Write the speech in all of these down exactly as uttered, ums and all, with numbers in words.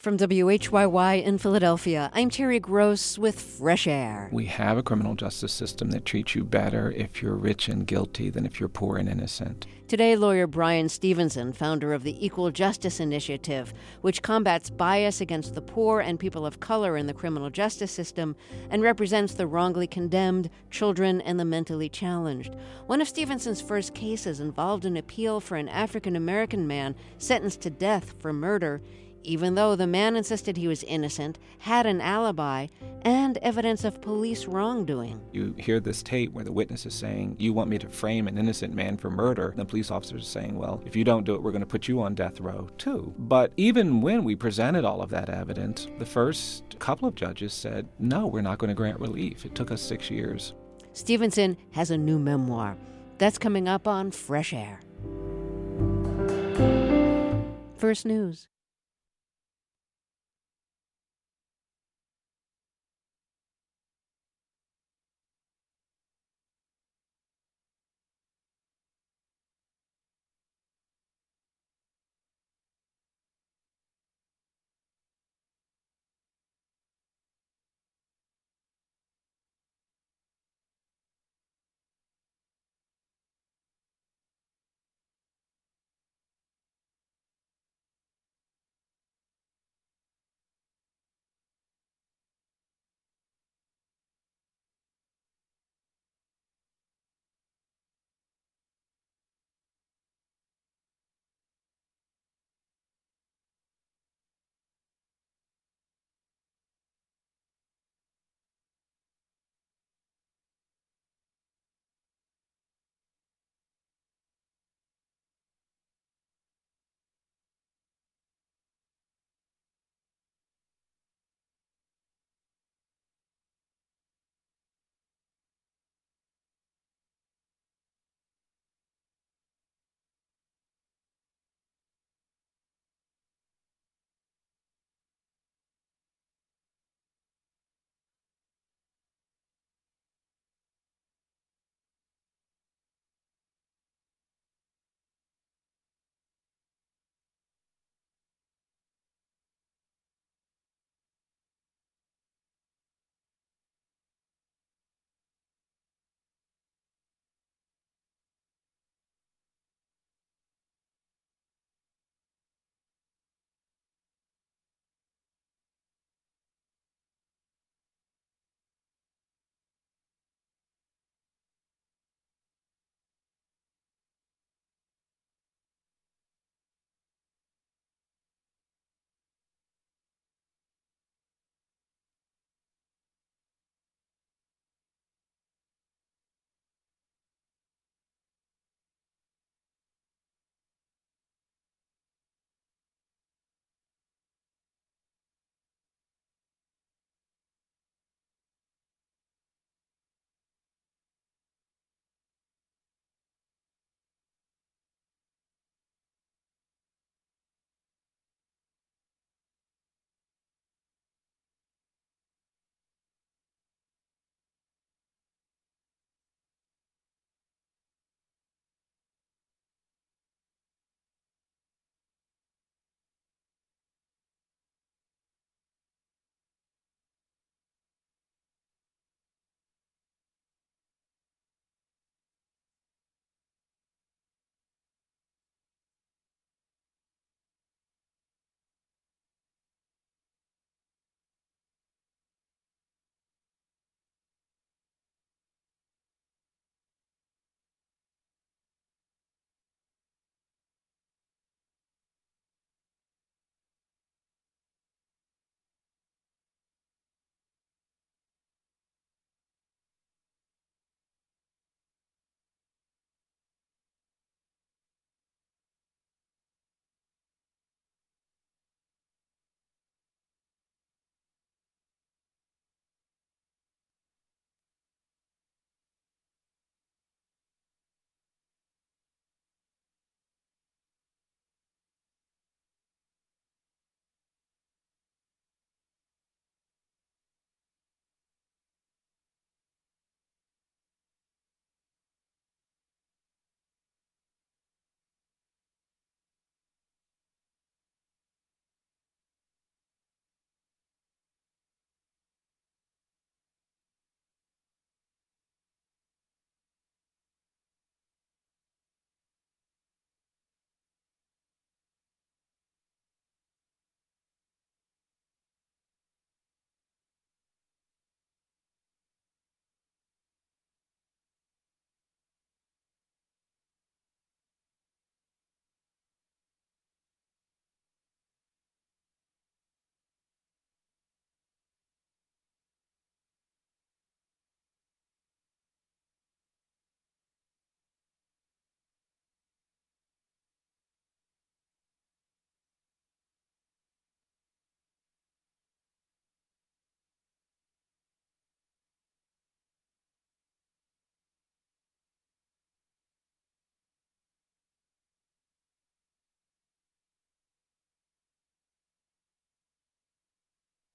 From W H Y Y in Philadelphia, I'm Terry Gross with Fresh Air. We have a criminal justice system that treats you better if you're rich and guilty than if you're poor and innocent. Today, lawyer Bryan Stevenson, founder of the Equal Justice Initiative, which combats bias against the poor and people of color in the criminal justice system and represents the wrongly condemned, children, and the mentally challenged. One of Stevenson's first cases involved an appeal for an African-American man sentenced to death for murder, even though the man insisted he was innocent, had an alibi, and evidence of police wrongdoing. You hear this tape where the witness is saying, you want me to frame an innocent man for murder. And the police officer is saying, well, if you don't do it, we're going to put you on death row, too. But even when we presented all of that evidence, the first couple of judges said, no, we're not going to grant relief. It took us six years. Stevenson has a new memoir. That's coming up on Fresh Air. First News.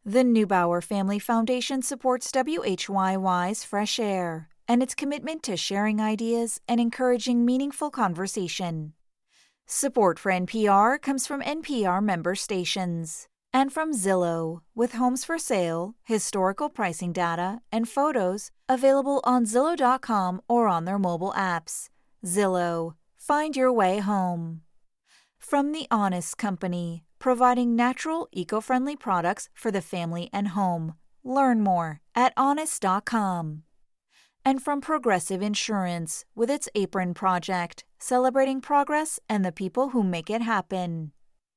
The Neubauer Family Foundation supports W H Y Y's Fresh Air and its commitment to sharing ideas and encouraging meaningful conversation. Support for N P R comes from N P R member stations and from Zillow, with homes for sale, historical pricing data, and photos available on Zillow dot com or on their mobile apps. Zillow, find your way home. From The Honest Company, providing natural, eco-friendly products for the family and home. Learn more at honest dot com. And from Progressive Insurance, with its Apron Project, celebrating progress and the people who make it happen.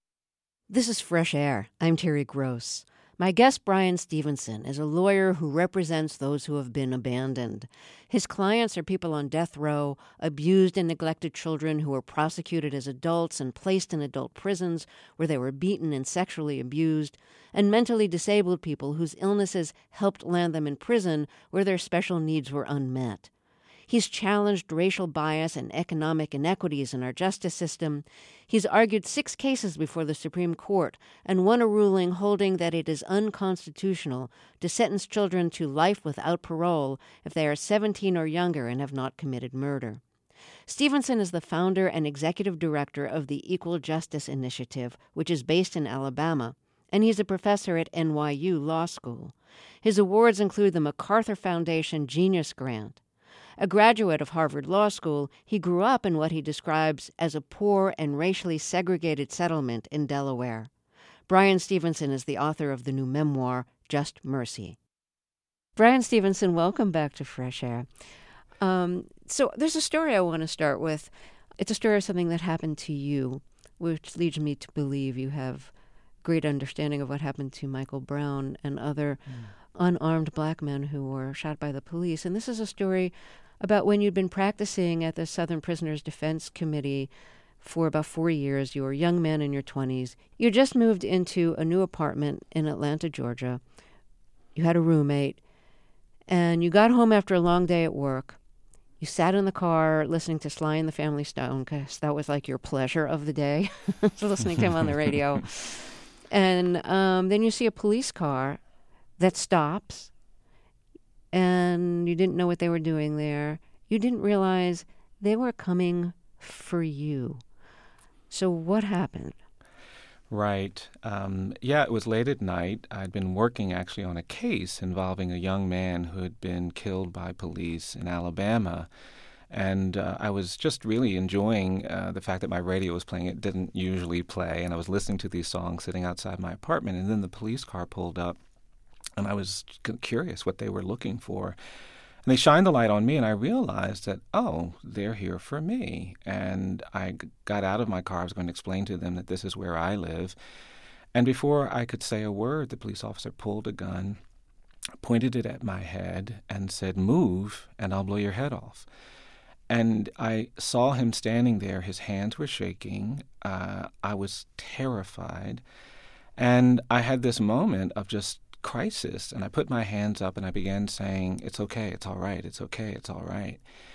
This is Fresh Air. I'm Terry Gross. My guest, Bryan Stevenson, is a lawyer who represents those who have been abandoned. His clients are people on death row, abused and neglected children who were prosecuted as adults and placed in adult prisons where they were beaten and sexually abused, and mentally disabled people whose illnesses helped land them in prison where their special needs were unmet. He's challenged racial bias and economic inequities in our justice system. He's argued six cases before the Supreme Court and won a ruling holding that it is unconstitutional to sentence children to life without parole if they are seventeen or younger and have not committed murder. Stevenson is the founder and executive director of the Equal Justice Initiative, which is based in Alabama, and he's a professor at N Y U Law School. His awards include the MacArthur Foundation Genius Grant. A graduate of Harvard Law School, he grew up in what he describes as a poor and racially segregated settlement in Delaware. Bryan Stevenson is the author of the new memoir, Just Mercy. Bryan Stevenson, welcome back to Fresh Air. Um, so there's a story I want to start with. It's a story of something that happened to you, which leads me to believe you have great understanding of what happened to Michael Brown and other mm. unarmed black men who were shot by the police. And this is a story about when you'd been practicing at the Southern Prisoners Defense Committee for about four years. You were a young man in your twenties. You just moved into a new apartment in Atlanta, Georgia. You had a roommate. And you got home after a long day at work. You sat in the car listening to Sly and the Family Stone, because that was like your pleasure of the day, so listening to him on the radio. And um, then you see a police car that stops, and you didn't know what they were doing there. You didn't realize they were coming for you. So what happened? Right. Um, yeah, it was late at night. I'd been working actually on a case involving a young man who had been killed by police in Alabama. And uh, I was just really enjoying uh, the fact that my radio was playing. It didn't usually play. And I was listening to these songs sitting outside my apartment. And then the police car pulled up. And I was curious what they were looking for. And they shined the light on me, and I realized that, oh, they're here for me. And I got out of my car. I was going to explain to them that this is where I live. And before I could say a word, the police officer pulled a gun, pointed it at my head, and said, "Move, and I'll blow your head off." And I saw him standing there. His hands were shaking. Uh, I was terrified. And I had this moment of just crisis, and I put my hands up and I began saying, "It's okay, it's all right, it's okay, it's all right."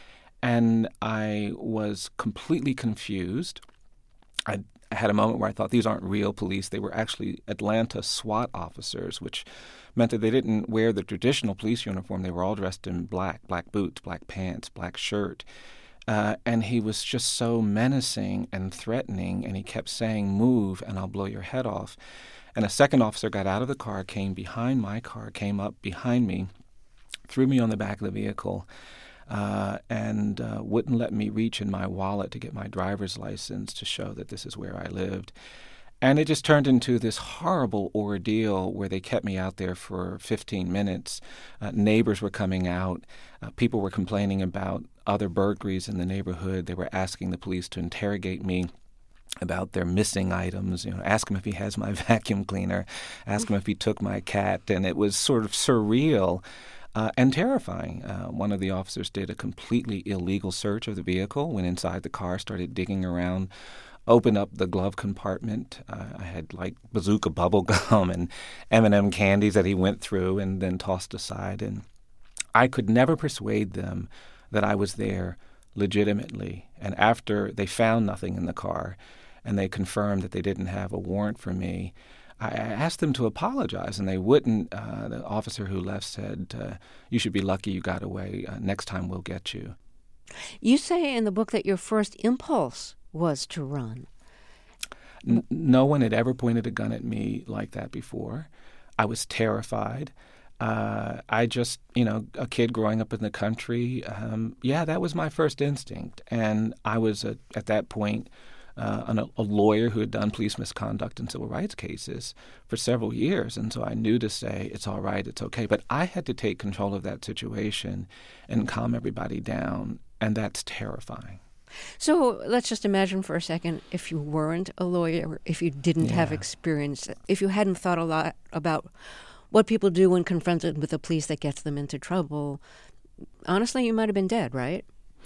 And I was completely confused. I had a moment where I thought, these aren't real police. They were actually Atlanta SWAT officers, which meant that they didn't wear the traditional police uniform. They were all dressed in black, black boots, black pants, black shirt. Uh, and he was just so menacing and threatening, and he kept saying, "Move, and I'll blow your head off." And a second officer got out of the car, came behind my car, came up behind me, threw me on the back of the vehicle, uh, and uh, wouldn't let me reach in my wallet to get my driver's license to show that this is where I lived. And it just turned into this horrible ordeal where they kept me out there for fifteen minutes. Uh, neighbors were coming out. Uh, people were complaining about other burglaries in the neighborhood. They were asking the police to interrogate me about their missing items, you know, ask him if he has my vacuum cleaner, ask him if he took my cat, and it was sort of surreal uh, and terrifying. Uh, one of the officers did a completely illegal search of the vehicle, went inside the car, started digging around, opened up the glove compartment. Uh, I had like bazooka bubble gum and M and M candies that he went through and then tossed aside, and I could never persuade them that I was there legitimately. And after they found nothing in the car, and they confirmed that they didn't have a warrant for me, I asked them to apologize, and they wouldn't. Uh, the officer who left said, uh, you should be lucky you got away. Uh, next time we'll get you. You say in the book that your first impulse was to run. N- no one had ever pointed a gun at me like that before. I was terrified. Uh, I just, you know, a kid growing up in the country, um, yeah, that was my first instinct. And I was, a, at that point, Uh, an, a lawyer who had done police misconduct and civil rights cases for several years. And so I knew to say, it's all right, it's okay. But I had to take control of that situation and calm everybody down. And that's terrifying. So let's just imagine for a second if you weren't a lawyer, if you didn't Yeah. have experience, if you hadn't thought a lot about what people do when confronted with the police that gets them into trouble. Honestly, you might have been dead, right?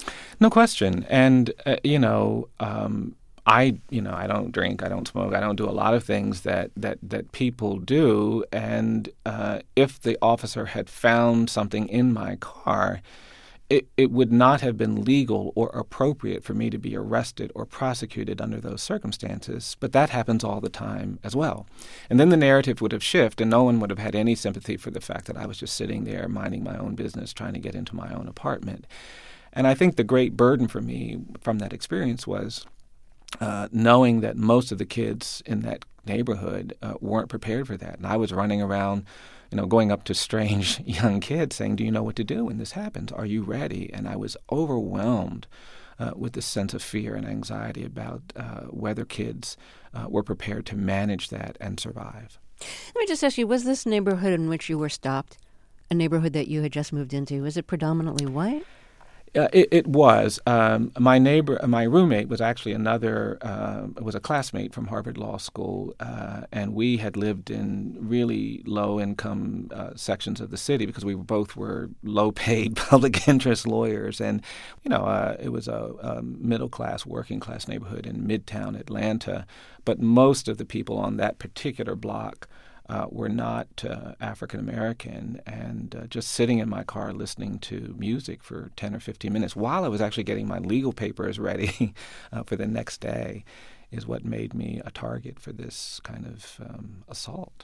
No question. And, uh, you know, um, I, you know, I don't drink, I don't smoke, I don't do a lot of things that that, that people do. And uh, if the officer had found something in my car, it, it would not have been legal or appropriate for me to be arrested or prosecuted under those circumstances. But that happens all the time as well. And then the narrative would have shifted, and no one would have had any sympathy for the fact that I was just sitting there minding my own business, trying to get into my own apartment. And I think the great burden for me from that experience was Uh, knowing that most of the kids in that neighborhood uh, weren't prepared for that. And I was running around, you know, going up to strange young kids saying, do you know what to do when this happens? Are you ready? And I was overwhelmed uh, with this sense of fear and anxiety about uh, whether kids uh, were prepared to manage that and survive. Let me just ask you, was this neighborhood in which you were stopped a neighborhood that you had just moved into? Was it predominantly white? Uh, it, it was. Um, my neighbor, my roommate was actually another, uh, was a classmate from Harvard Law School, uh, and we had lived in really low-income uh, sections of the city because we both were low-paid public interest lawyers. And, you know, uh, it was a, a middle-class, working-class neighborhood in Midtown Atlanta. But most of the people on that particular block Uh, were not uh, African-American, and uh, just sitting in my car listening to music for ten or fifteen minutes while I was actually getting my legal papers ready uh, for the next day is what made me a target for this kind of um, assault.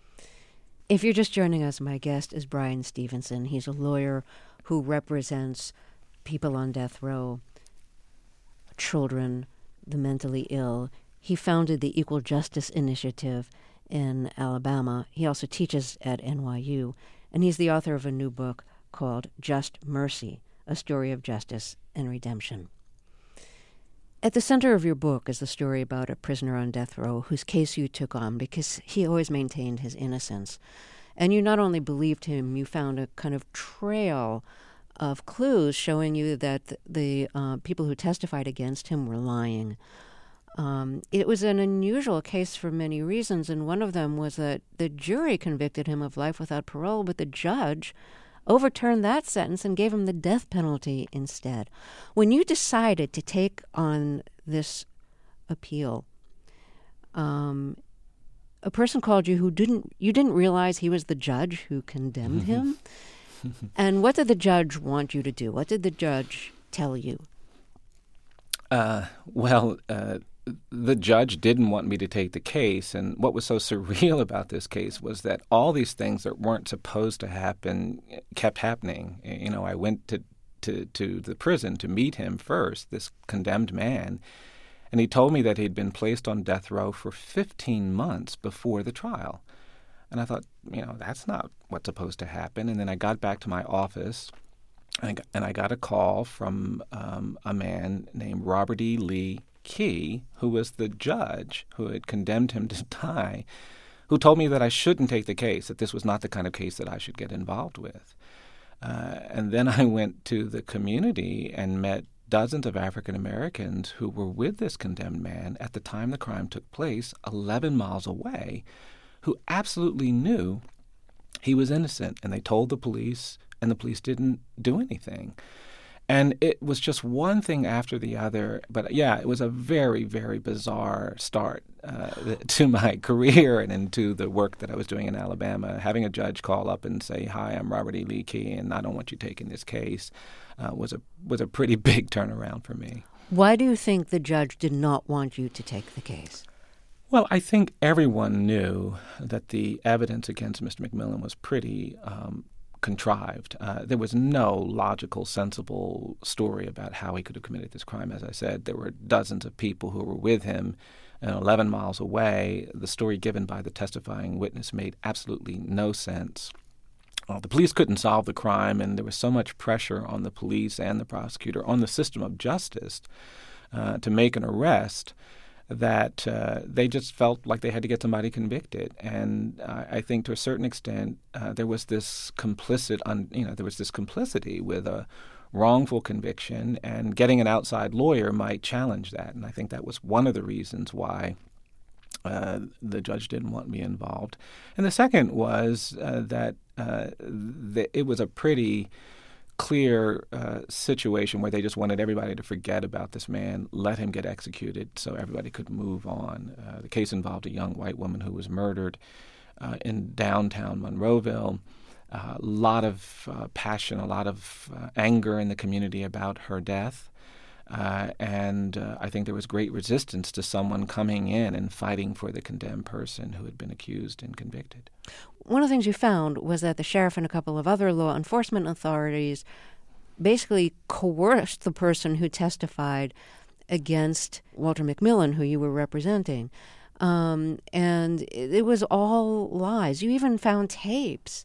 If you're just joining us, my guest is Bryan Stevenson. He's a lawyer who represents people on death row, children, the mentally ill. He founded the Equal Justice Initiative in Alabama. He also teaches at N Y U, and he's the author of a new book called Just Mercy, A Story of Justice and Redemption. At the center of your book is the story about a prisoner on death row whose case you took on because he always maintained his innocence. And you not only believed him, you found a kind of trail of clues showing you that the uh, people who testified against him were lying. Um, it was an unusual case for many reasons, and one of them was that the jury convicted him of life without parole, but the judge overturned that sentence and gave him the death penalty instead. When you decided to take on this appeal, um, a person called you who didn't, you didn't realize he was the judge who condemned him. And what did the judge want you to do? What did the judge tell you? Uh, well, uh, the judge didn't want me to take the case, and what was so surreal about this case was that all these things that weren't supposed to happen kept happening. You know, I went to, to, to the prison to meet him first, this condemned man, and he told me that he'd been placed on death row for fifteen months before the trial. And I thought, you know, that's not what's supposed to happen. And then I got back to my office, and I got, and I got a call from um, a man named Robert E. Lee Key, who was the judge who had condemned him to die, who told me that I shouldn't take the case, that this was not the kind of case that I should get involved with. Uh, and then I went to the community and met dozens of African Americans who were with this condemned man at the time the crime took place, eleven miles away, who absolutely knew he was innocent. And they told the police, and the police didn't do anything. And it was just one thing after the other. But yeah, it was a very, very bizarre start uh, to my career and into the work that I was doing in Alabama. Having a judge call up and say, "Hi, I'm Robert E. Lee Key, and I don't want you taking this case," uh, was a was a pretty big turnaround for me. Why do you think the judge did not want you to take the case? Well, I think everyone knew that the evidence against Mister McMillan was pretty um, contrived. Uh, there was no logical, sensible story about how he could have committed this crime. As I said, there were dozens of people who were with him and eleven miles away. The story given by the testifying witness made absolutely no sense. Uh, the police couldn't solve the crime, and there was so much pressure on the police and the prosecutor, on the system of justice, uh, to make an arrest that uh, they just felt like they had to get somebody convicted. And uh, I think to a certain extent uh, there was this complicit, un, you know, there was this complicity with a wrongful conviction, and getting an outside lawyer might challenge that. And I think that was one of the reasons why uh, the judge didn't want me involved. And the second was uh, that uh, the, it was a pretty clear uh, situation where they just wanted everybody to forget about this man, let him get executed so everybody could move on. Uh, the case involved a young white woman who was murdered uh, in downtown Monroeville. A uh, lot of uh, passion, a lot of uh, anger in the community about her death. Uh, and uh, I think there was great resistance to someone coming in and fighting for the condemned person who had been accused and convicted. One of the things you found was that the sheriff and a couple of other law enforcement authorities basically coerced the person who testified against Walter McMillan, who you were representing. Um, and it, it was all lies. You even found tapes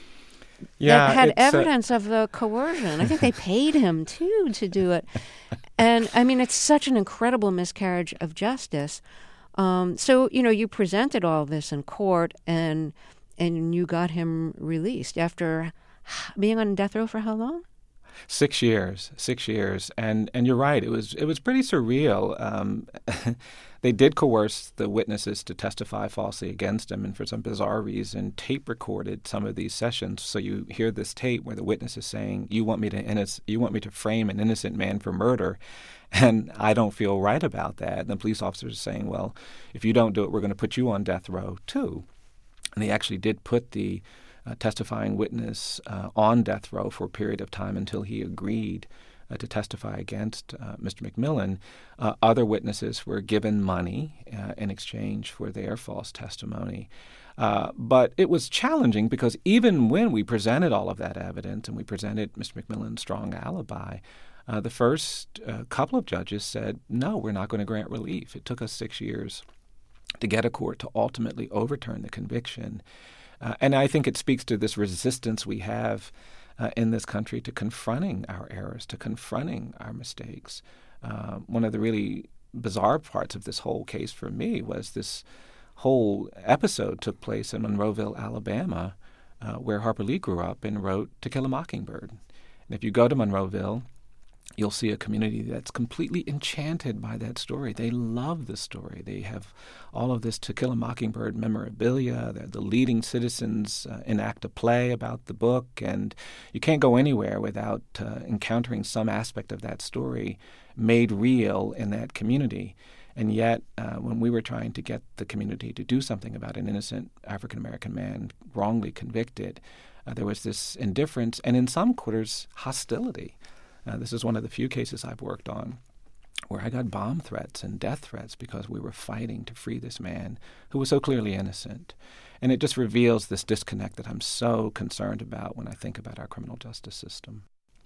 yeah, that had uh, evidence of the coercion. I think they paid him, too, to do it. And, I mean, it's such an incredible miscarriage of justice. Um, so, you know, you presented all this in court, and and you got him released after being on death row for how long? Six years, six years, and and you're right. It was it was pretty surreal. Um, they did coerce the witnesses to testify falsely against him, and for some bizarre reason, tape recorded some of these sessions. So you hear this tape where the witness is saying, "You want me to innoc- you want me to frame an innocent man for murder," and I don't feel right about that. And the police officers are saying, "Well, if you don't do it, we're going to put you on death row too." And they actually did put the Uh, testifying witness uh, on death row for a period of time until he agreed uh, to testify against uh, Mister McMillan. Uh, other witnesses were given money uh, in exchange for their false testimony. Uh, but it was challenging because even when we presented all of that evidence and we presented Mister McMillan's strong alibi, uh, the first uh, couple of judges said, no, we're not going to grant relief. It took us six years to get a court to ultimately overturn the conviction. Uh, and I think it speaks to this resistance we have uh, in this country to confronting our errors, to confronting our mistakes. Uh, one of the really bizarre parts of this whole case for me was this whole episode took place in Monroeville, Alabama, uh, where Harper Lee grew up and wrote To Kill a Mockingbird. And if you go to Monroeville, you'll see a community that's completely enchanted by that story. They love the story. They have all of this To Kill a Mockingbird memorabilia. They're the leading citizens uh, enact a play about the book, and you can't go anywhere without uh, encountering some aspect of that story made real in that community. And yet, uh, when we were trying to get the community to do something about an innocent African-American man wrongly convicted, uh, there was this indifference and in some quarters hostility. Uh, this is one of the few cases I've worked on where I got bomb threats and death threats because we were fighting to free this man who was so clearly innocent. And it just reveals this disconnect that I'm so concerned about when I think about our criminal justice system.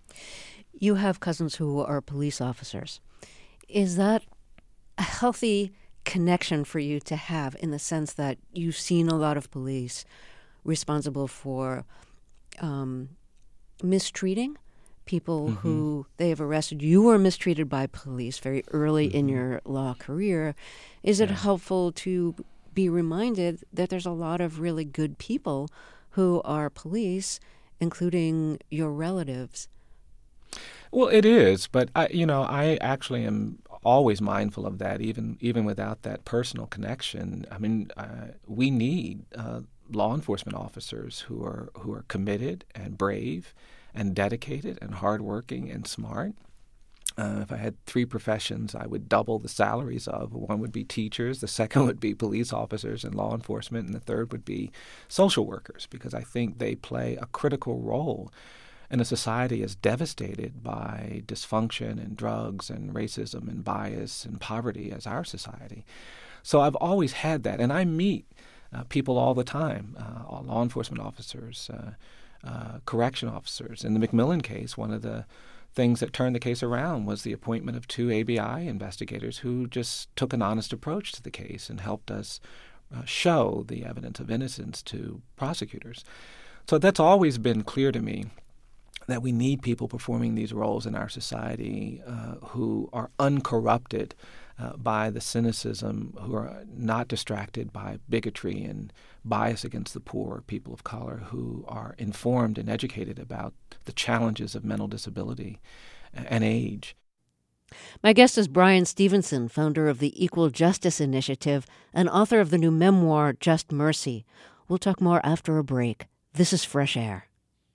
You have cousins who are police officers. Is that a healthy connection for you to have in the sense that you've seen a lot of police responsible for um, mistreating people mm-hmm. who they have arrested? You were mistreated by police very early mm-hmm. in your law career. Is it yeah. helpful to be reminded that there's a lot of really good people who are police, including your relatives? Well, it is, but I, you know, I actually am always mindful of that, even even without that personal connection. I mean, uh, we need uh, law enforcement officers who are who are committed and brave and dedicated and hardworking and smart. Uh, if I had three professions, I would double the salaries of. One would be teachers, the second would be police officers and law enforcement, and the third would be social workers, because I think they play a critical role in a society as devastated by dysfunction and drugs and racism and bias and poverty as our society. So I've always had that, and I meet uh, people all the time, uh, law enforcement officers, uh, uh, correction officers. In the McMillan case, one of the things that turned the case around was the appointment of two A B I investigators who just took an honest approach to the case and helped us uh, show the evidence of innocence to prosecutors. So that's always been clear to me, that we need people performing these roles in our society uh, who are uncorrupted uh, by the cynicism, who are not distracted by bigotry and bias against the poor, people of color, who are informed and educated about the challenges of mental disability and age. My guest is Bryan Stevenson, founder of the Equal Justice Initiative and author of the new memoir, Just Mercy. We'll talk more after a break. This is Fresh Air.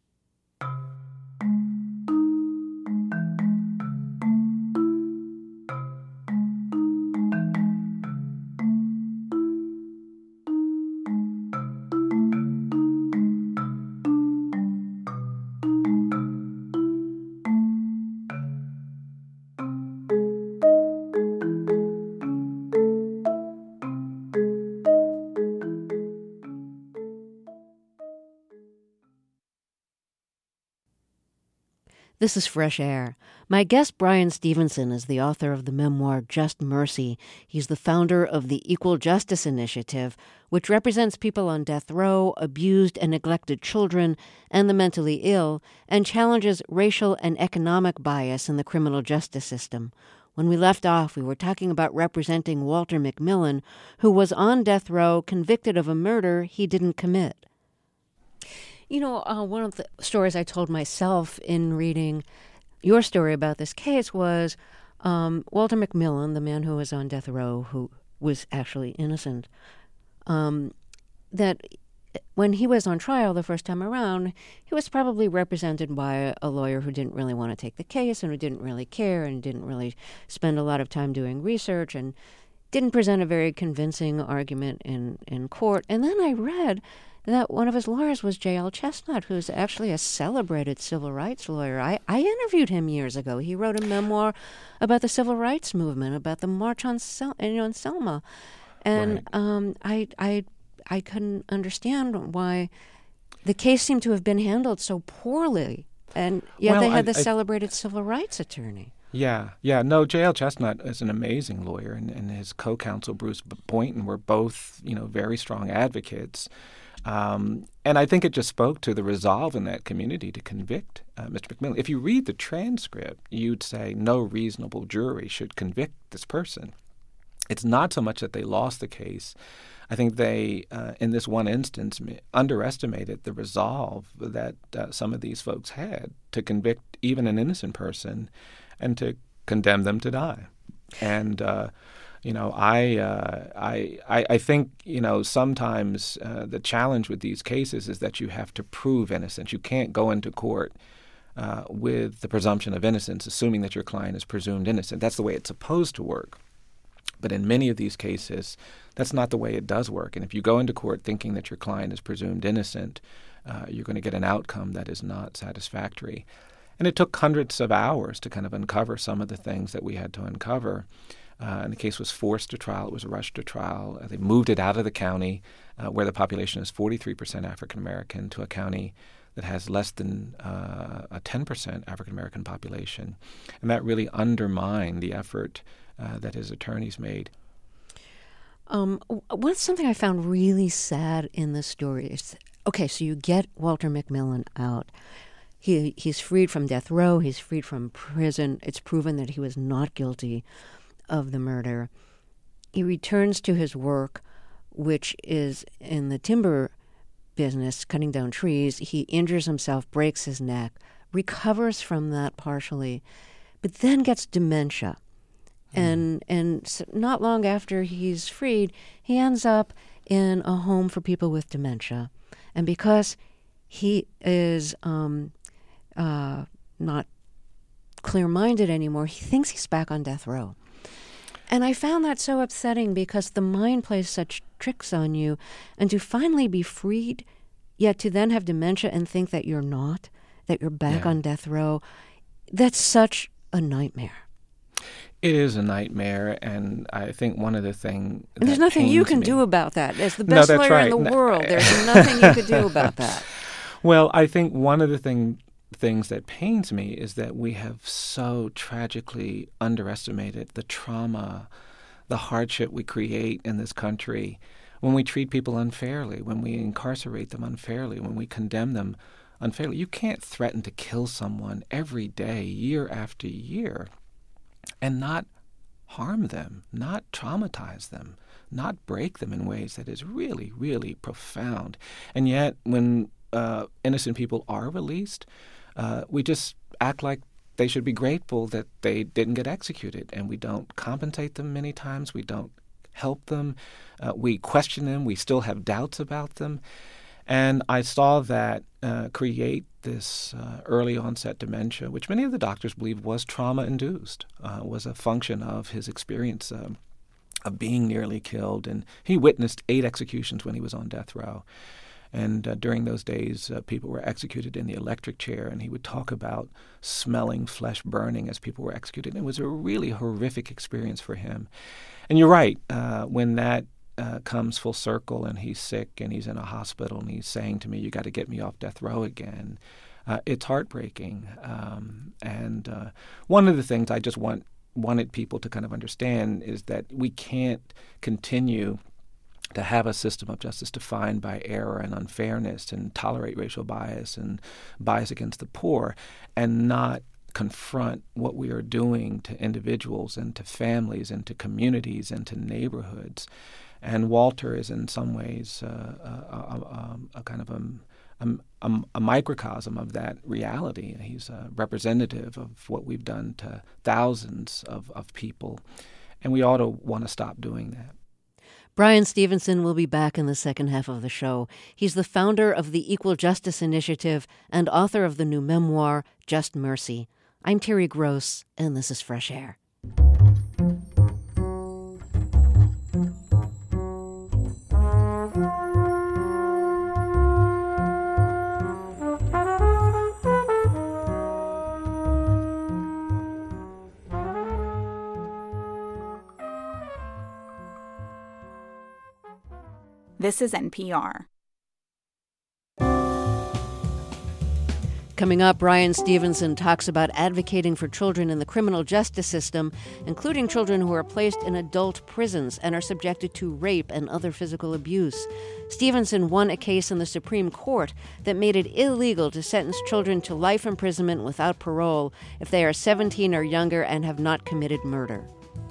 This is Fresh Air. My guest, Bryan Stevenson, is the author of the memoir Just Mercy. He's the founder of the Equal Justice Initiative, which represents people on death row, abused and neglected children, and the mentally ill, and challenges racial and economic bias in the criminal justice system. When we left off, we were talking about representing Walter McMillan, who was on death row, convicted of a murder he didn't commit. You know, uh, one of the stories I told myself in reading your story about this case was um, Walter McMillan, the man who was on death row, who was actually innocent, um, that when he was on trial the first time around, he was probably represented by a, a lawyer who didn't really want to take the case and who didn't really care and didn't really spend a lot of time doing research and didn't present a very convincing argument in, in court. And then I read that one of his lawyers was J L Chestnut, who's actually a celebrated civil rights lawyer. I, I interviewed him years ago. He wrote a memoir about the civil rights movement, about the March on, Sel- on Selma. And Right. um, I, I, I couldn't understand why the case seemed to have been handled so poorly. And yet Well, they had I- the I- celebrated civil rights attorney. Yeah, yeah. No, J L Chestnut is an amazing lawyer, and, and his co-counsel, Bruce Boynton, were both, you know, very strong advocates. Um, and I think it just spoke to the resolve in that community to convict uh, Mister McMillan. If you read the transcript, you'd say no reasonable jury should convict this person. It's not so much that they lost the case. I think they, uh, in this one instance, underestimated the resolve that uh, some of these folks had to convict even an innocent person and to condemn them to die. And uh, You know, I, uh, I, I, I think, you know, sometimes uh, the challenge with these cases is that you have to prove innocence. You can't go into court uh, with the presumption of innocence, assuming that your client is presumed innocent. That's the way it's supposed to work. But in many of these cases, that's not the way it does work. And if you go into court thinking that your client is presumed innocent, uh, you're going to get an outcome that is not satisfactory. And it took hundreds of hours to kind of uncover some of the things that we had to uncover. Uh, and the case was forced to trial. It was rushed to trial. Uh, they moved it out of the county uh, where the population is forty-three percent African American to a county that has less than uh, a ten percent African American population. And that really undermined the effort uh, that his attorneys made. Um, what's something I found really sad in this story is, okay, so you get Walter McMillan out. He He's freed from death row. He's freed from prison. It's proven that he was not guilty of the murder. He returns to his work, which is in the timber business, cutting down trees. He injures himself, breaks his neck, recovers from that partially, but then gets dementia. Mm. And and not long after he's freed, he ends up in a home for people with dementia. And because he is um, uh, not clear-minded anymore, he thinks he's back on death row. And I found that so upsetting because the mind plays such tricks on you. And to finally be freed, yet to then have dementia and think that you're not, that you're back Yeah. on death row, that's such a nightmare. It is a nightmare, and I think one of the things There's nothing you can me, do about that. As the No, best that's lawyer right. in the No. world, there's nothing you could do about that. Well, I think one of the thing, things that pains me is that we have so tragically underestimated the trauma, the hardship we create in this country when we treat people unfairly, when we incarcerate them unfairly, when we condemn them unfairly. You can't threaten to kill someone every day, year after year, and not harm them, not traumatize them, not break them in ways that is really, really profound. And yet, when uh, innocent people are released, uh, we just act like they should be grateful that they didn't get executed, and we don't compensate them many times. We don't help them. Uh, we question them. We still have doubts about them. And I saw that uh, create this uh, early onset dementia, which many of the doctors believe was trauma-induced, uh, was a function of his experience uh, of being nearly killed. And he witnessed eight executions when he was on death row. And uh, during those days, uh, people were executed in the electric chair, and he would talk about smelling flesh burning as people were executed. It was a really horrific experience for him. And you're right, uh, when that Uh, comes full circle and he's sick and he's in a hospital and he's saying to me, you got to get me off death row again. Uh, it's heartbreaking. Um, and uh, one of the things I just want wanted people to kind of understand is that we can't continue to have a system of justice defined by error and unfairness and tolerate racial bias and bias against the poor and not confront what we are doing to individuals and to families and to communities and to neighborhoods. And Walter is in some ways uh, a, a, a kind of a, a, a microcosm of that reality. He's a representative of what we've done to thousands of, of people, and we ought to want to stop doing that. Bryan Stevenson will be back in the second half of the show. He's the founder of the Equal Justice Initiative and author of the new memoir, Just Mercy. I'm Terry Gross, and this is Fresh Air. This is N P R. Coming up, Bryan Stevenson talks about advocating for children in the criminal justice system, including children who are placed in adult prisons and are subjected to rape and other physical abuse. Stevenson won a case in the Supreme Court that made it illegal to sentence children to life imprisonment without parole if they are seventeen or younger and have not committed murder.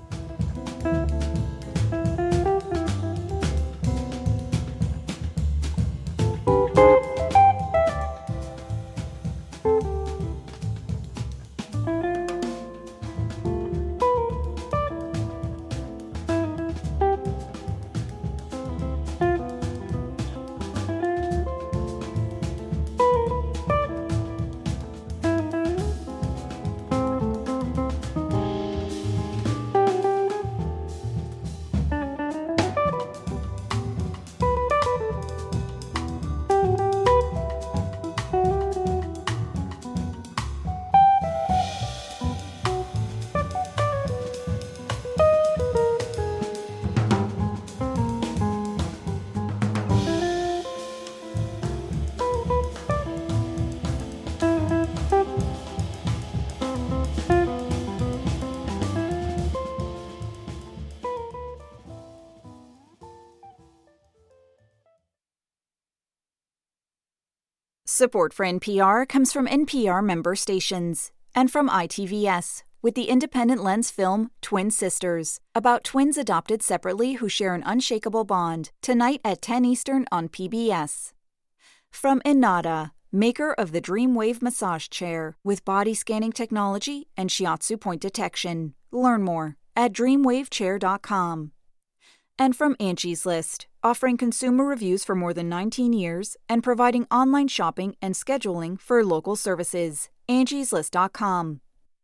Support for N P R comes from N P R member stations and from I T V S with the independent lens film Twin Sisters, about twins adopted separately who share an unshakable bond, tonight at ten Eastern on P B S. From Inada, maker of the Dreamwave massage chair with body scanning technology and shiatsu point detection. Learn more at dreamwave chair dot com. And from Angie's List, offering consumer reviews for more than nineteen years and providing online shopping and scheduling for local services. angies list dot com.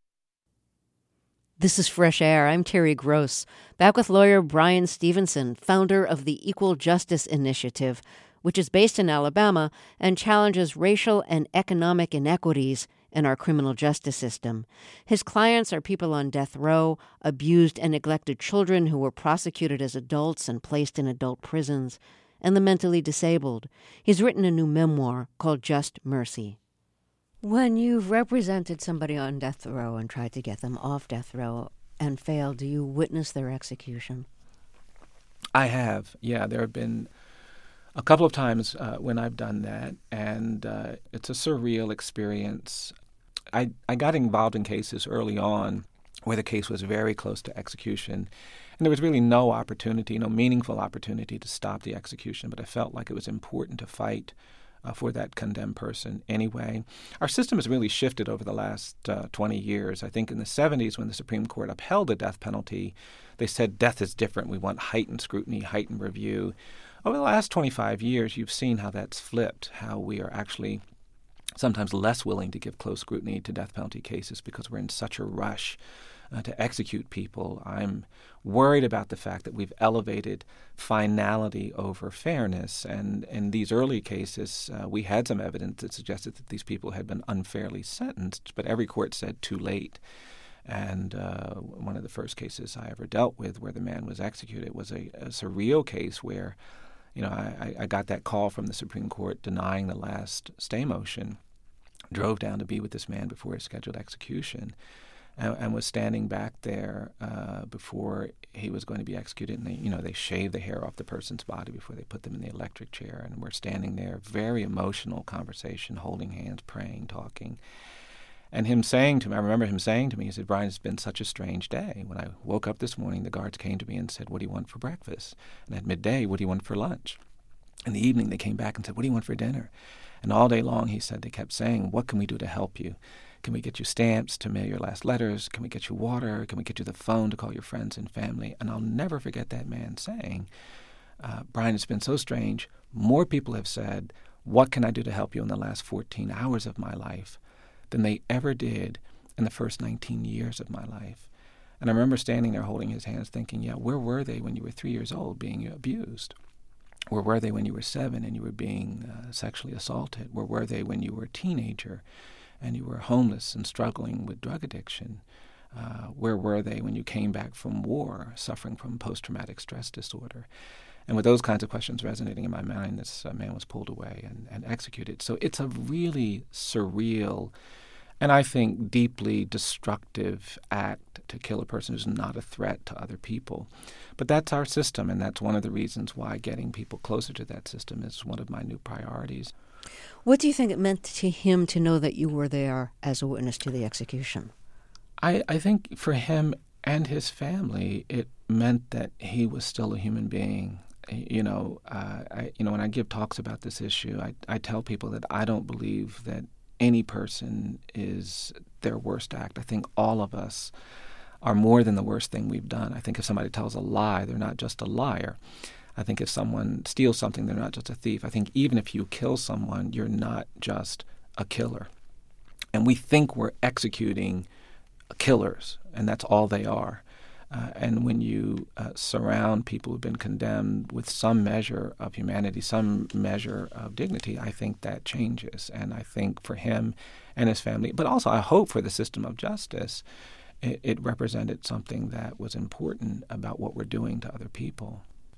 This is Fresh Air. I'm Terry Gross, back with lawyer Bryan Stevenson, founder of the Equal Justice Initiative, which is based in Alabama and challenges racial and economic inequities in our criminal justice system. His clients are people on death row, abused and neglected children who were prosecuted as adults and placed in adult prisons, and the mentally disabled. He's written a new memoir called Just Mercy. When you've represented somebody on death row and tried to get them off death row and failed, do you witness their execution? I have. Yeah, there have been a couple of times uh, when I've done that, and uh, it's a surreal experience. I, I got involved in cases early on where the case was very close to execution, and there was really no opportunity, no meaningful opportunity to stop the execution, but I felt like it was important to fight uh, for that condemned person anyway. Our system has really shifted over the last uh, twenty years. I think in the seventies, when the Supreme Court upheld the death penalty, they said death is different. We want heightened scrutiny, heightened review. Over the last twenty-five years, you've seen how that's flipped, how we are actually sometimes less willing to give close scrutiny to death penalty cases because we're in such a rush uh, to execute people. I'm worried about the fact that we've elevated finality over fairness. And in these early cases, uh, we had some evidence that suggested that these people had been unfairly sentenced, but every court said too late. And uh, one of the first cases I ever dealt with where the man was executed was a, a surreal case where, you know, I, I got that call from the Supreme Court denying the last stay motion, drove down to be with this man before his scheduled execution, and, and was standing back there uh, before he was going to be executed. And they, you know, they shaved the hair off the person's body before they put them in the electric chair. And we're standing there, very emotional conversation, holding hands, praying, talking. And him saying to me, I remember him saying to me, he said, "Brian, it's been such a strange day. When I woke up this morning, the guards came to me and said, 'What do you want for breakfast?' And at midday, 'What do you want for lunch?' In the evening, they came back and said, 'What do you want for dinner?' And all day long, he said, they kept saying, 'What can we do to help you? Can we get you stamps to mail your last letters? Can we get you water? Can we get you the phone to call your friends and family?' And I'll never forget that man saying, uh, 'Brian, it's been so strange. More people have said, what can I do to help you in the last fourteen hours of my life than they ever did in the first nineteen years of my life.' And I remember standing there holding his hands thinking, yeah, where were they when you were three years old being abused? Where were they when you were seven and you were being uh, sexually assaulted? Where were they when you were a teenager and you were homeless and struggling with drug addiction? Uh, where were they when you came back from war, suffering from post-traumatic stress disorder? And with those kinds of questions resonating in my mind, this uh, man was pulled away and, and executed. So it's a really surreal and I think deeply destructive act to kill a person who's not a threat to other people. But that's our system, and that's one of the reasons why getting people closer to that system is one of my new priorities. What do you think it meant to him to know that you were there as a witness to the execution? I, I think for him and his family, it meant that he was still a human being. You know, uh, I, you know, when I give talks about this issue, I, I tell people that I don't believe that any person is their worst act. I think all of us are more than the worst thing we've done. I think if somebody tells a lie, they're not just a liar. I think if someone steals something, they're not just a thief. I think even if you kill someone, you're not just a killer. And we think we're executing killers, and that's all they are. Uh, and when you uh, surround people who've been condemned with some measure of humanity, some measure of dignity, I think that changes. And I think for him and his family, but also I hope for the system of justice, it, it represented something that was important about what we're doing to other people.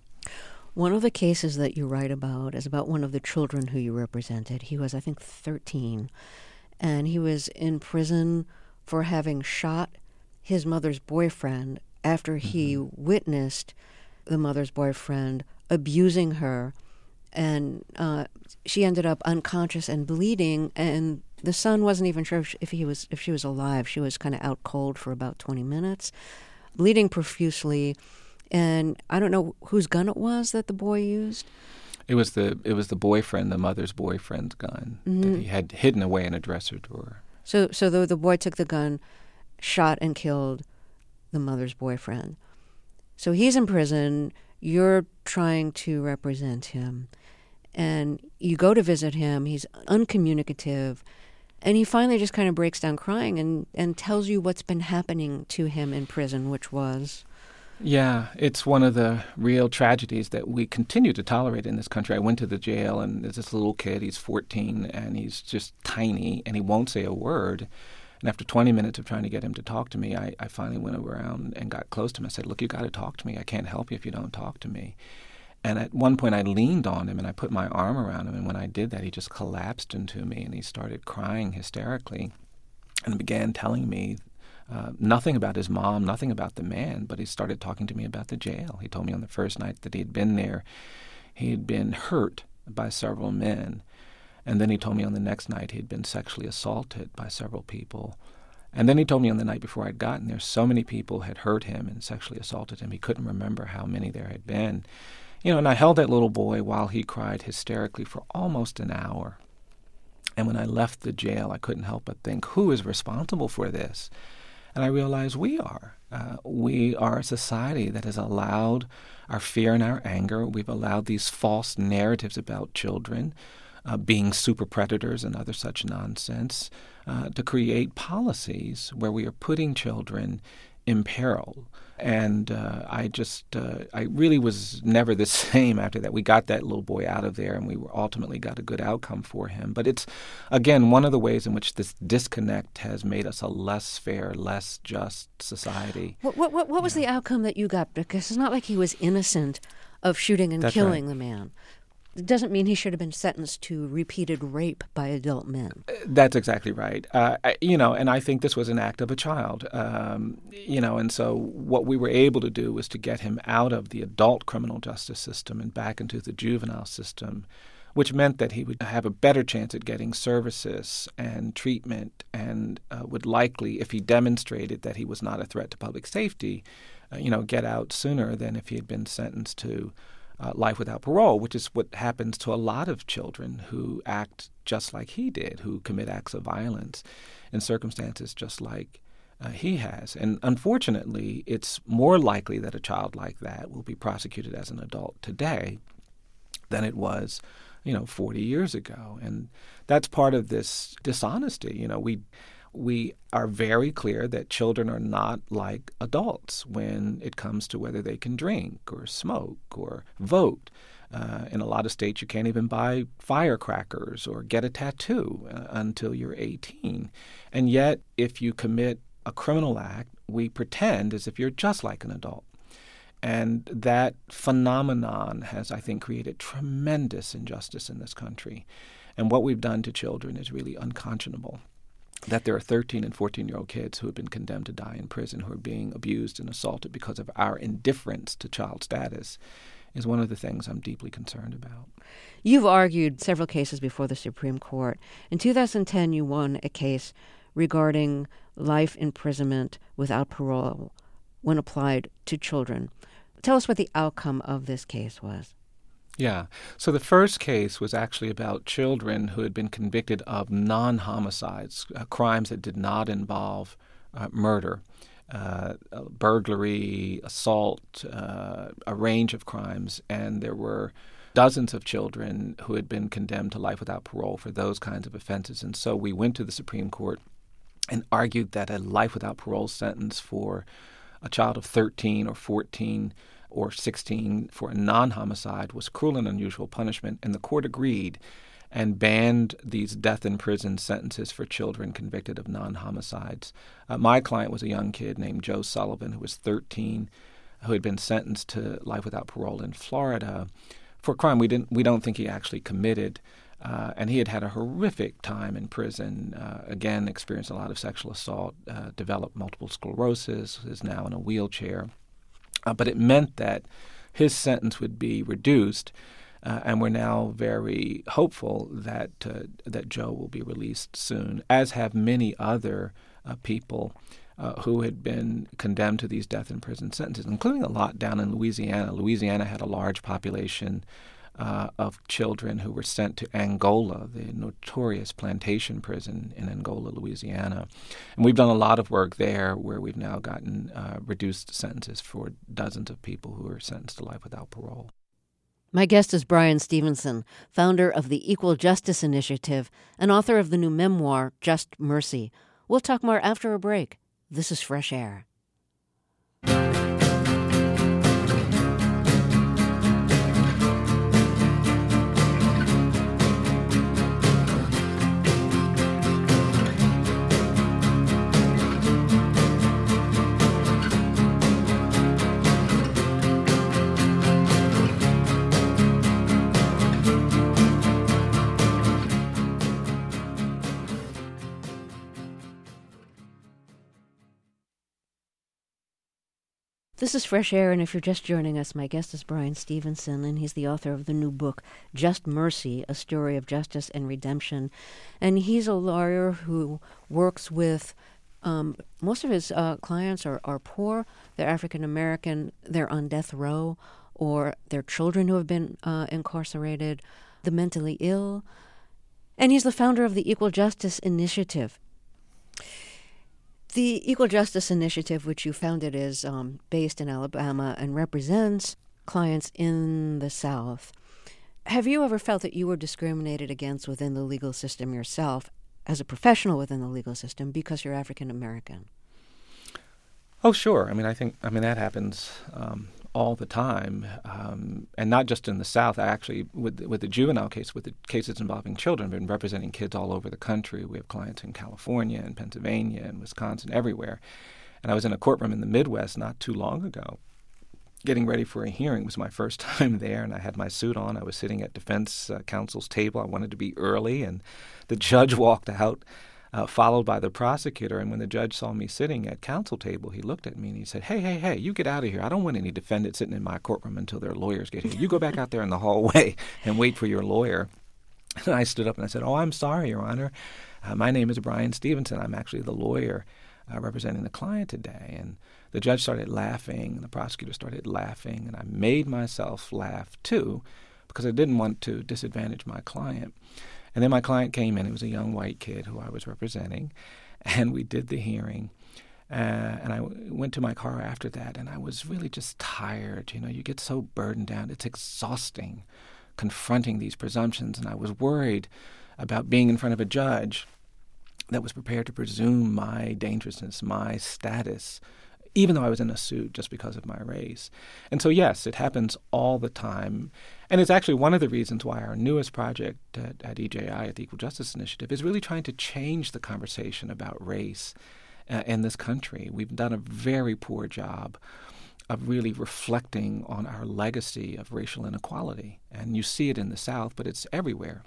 One of the cases that you write about is about one of the children who you represented. He was, I think, thirteen, and he was in prison for having shot his mother's boyfriend after he mm-hmm. witnessed the mother's boyfriend abusing her, and uh, she ended up unconscious and bleeding, and the son wasn't even sure if he was if she was alive. She was kind of out cold for about twenty minutes, bleeding profusely, and I don't know whose gun it was that the boy used. It was the it was the boyfriend, the mother's boyfriend's gun mm-hmm. that he had hidden away in a dresser drawer. So, so the the boy took the gun, shot and killed the mother's boyfriend. So he's in prison. You're trying to represent him. And you go to visit him. He's uncommunicative. And he finally just kind of breaks down crying and, and tells you what's been happening to him in prison, which was... Yeah, it's one of the real tragedies that we continue to tolerate in this country. I went to the jail, and there's this little kid. He's fourteen, and he's just tiny, and he won't say a word. And after twenty minutes of trying to get him to talk to me, I, I finally went around and got close to him. I said, look, you got to talk to me. I can't help you if you don't talk to me. And at one point, I leaned on him, and I put my arm around him. And when I did that, he just collapsed into me, and he started crying hysterically and began telling me Uh, nothing about his mom, nothing about the man, but he started talking to me about the jail. He told me on the first night that he had been there, he had been hurt by several men. And then he told me on the next night he had been sexually assaulted by several people. And then he told me on the night before I'd gotten there, so many people had hurt him and sexually assaulted him, he couldn't remember how many there had been. You know, and I held that little boy while he cried hysterically for almost an hour. And when I left the jail, I couldn't help but think, who is responsible for this? And I realized we are. Uh, we are a society that has allowed our fear and our anger. We've allowed these false narratives about children uh, being super predators and other such nonsense uh, to create policies where we are putting children in peril. And uh, I just, uh, I really was never the same after that. We got that little boy out of there, and we were ultimately got a good outcome for him. But it's, again, one of the ways in which this disconnect has made us a less fair, less just society. What, what, what, what was yeah. the outcome that you got? Because it's not like he was innocent of shooting and That's killing right. the man. It doesn't mean he should have been sentenced to repeated rape by adult men. That's exactly right. Uh, I, you know, and I think this was an act of a child. Um, you know, and so what we were able to do was to get him out of the adult criminal justice system and back into the juvenile system, which meant that he would have a better chance at getting services and treatment and uh, would likely, if he demonstrated that he was not a threat to public safety, uh, you know, get out sooner than if he had been sentenced to Uh, life without parole, which is what happens to a lot of children who act just like he did, who commit acts of violence in circumstances just like uh, he has. And unfortunately, it's more likely that a child like that will be prosecuted as an adult today than it was, you know, forty years ago. And that's part of this dishonesty. You know, we we are very clear that children are not like adults when it comes to whether they can drink or smoke or vote. Uh, in a lot of states, you can't even buy firecrackers or get a tattoo uh, until you're eighteen. And yet, if you commit a criminal act, we pretend as if you're just like an adult. And that phenomenon has, I think, created tremendous injustice in this country. And what we've done to children is really unconscionable. That there are thirteen and fourteen-year-old kids who have been condemned to die in prison, who are being abused and assaulted because of our indifference to child status, is one of the things I'm deeply concerned about. You've argued several cases before the Supreme Court. In two thousand ten, you won a case regarding life imprisonment without parole when applied to children. Tell us what the outcome of this case was. Yeah. So the first case was actually about children who had been convicted of non-homicides, uh, crimes that did not involve uh, murder, uh, burglary, assault, uh, a range of crimes. And there were dozens of children who had been condemned to life without parole for those kinds of offenses. And so we went to the Supreme Court and argued that a life without parole sentence for a child of thirteen or fourteen or sixteen for a non-homicide was cruel and unusual punishment, and the court agreed and banned these death in prison sentences for children convicted of non-homicides. Uh, my client was a young kid named Joe Sullivan, who was thirteen, who had been sentenced to life without parole in Florida for a crime we didn't we don't think he actually committed. Uh, and he had had a horrific time in prison, uh, again, experienced a lot of sexual assault, uh, developed multiple sclerosis, is now in a wheelchair. Uh, but it meant that his sentence would be reduced, uh, and we're now very hopeful that uh, that Joe will be released soon, as have many other uh, people uh, who had been condemned to these death in prison sentences, including a lot down in Louisiana. Louisiana had a large population uh, of children who were sent to Angola, the notorious plantation prison in Angola, Louisiana. And we've done a lot of work there where we've now gotten uh, reduced sentences for dozens of people who are sentenced to life without parole. My guest is Bryan Stevenson, founder of the Equal Justice Initiative and author of the new memoir, Just Mercy. We'll talk more after a break. This is Fresh Air. This is Fresh Air, and if you're just joining us, my guest is Bryan Stevenson, and he's the author of the new book, Just Mercy, A Story of Justice and Redemption. And he's a lawyer who works with, um, most of his uh, clients are, are poor, they're African-American, they're on death row, or they're children who have been uh, incarcerated, the mentally ill. And he's the founder of the Equal Justice Initiative. The Equal Justice Initiative, which you founded, is um, based in Alabama and represents clients in the South. Have you ever felt that you were discriminated against within the legal system yourself, as a professional within the legal system, because you're African American? Oh, sure. I mean, I think, I mean, that happens um, all the time, um, and not just in the South. I actually, with with the juvenile case, with the cases involving children, I've been representing kids all over the country. We have clients in California and Pennsylvania and Wisconsin, everywhere. And I was in a courtroom in the Midwest not too long ago, getting ready for a hearing. It was my first time there, and I had my suit on. I was sitting at defense uh, counsel's table. I wanted to be early, and the judge walked out, Uh, followed by the prosecutor. And when the judge saw me sitting at counsel table, he looked at me and he said, hey, hey, hey, you get out of here. I don't want any defendants sitting in my courtroom until their lawyers get here. You go back out there in the hallway and wait for your lawyer. And I stood up and I said, oh, I'm sorry, Your Honor. Uh, my name is Bryan Stevenson. I'm actually the lawyer uh, representing the client today. And the judge started laughing, and the prosecutor started laughing, and I made myself laugh too, because I didn't want to disadvantage my client. And then my client came in. It was a young white kid who I was representing, and we did the hearing. Uh, and I w- went to my car after that, and I was really just tired. You know, you get so burdened down. It's exhausting confronting these presumptions, and I was worried about being in front of a judge that was prepared to presume my dangerousness, my status, even though I was in a suit just because of my race. And so, yes, it happens all the time. And it's actually one of the reasons why our newest project at, at E J I, at the Equal Justice Initiative, is really trying to change the conversation about race uh, in this country. We've done a very poor job of really reflecting on our legacy of racial inequality. And you see it in the South, but it's everywhere.